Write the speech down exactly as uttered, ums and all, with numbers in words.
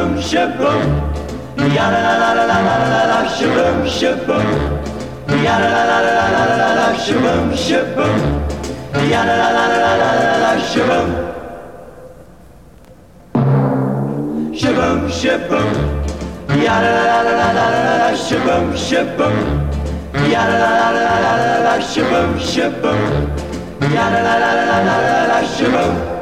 shaboom, shaboom. Yada la la la la la la la, shaboom, shaboom. Yada la la la la la la la, shaboom, shaboom. Yada la la la la la la la, shaboom. Shaboom, shaboom. Yada la la la la la la la, shaboom, shaboom. Yada la la la la la la, shaboom, shaboom. Yada la la la la la la, shaboom.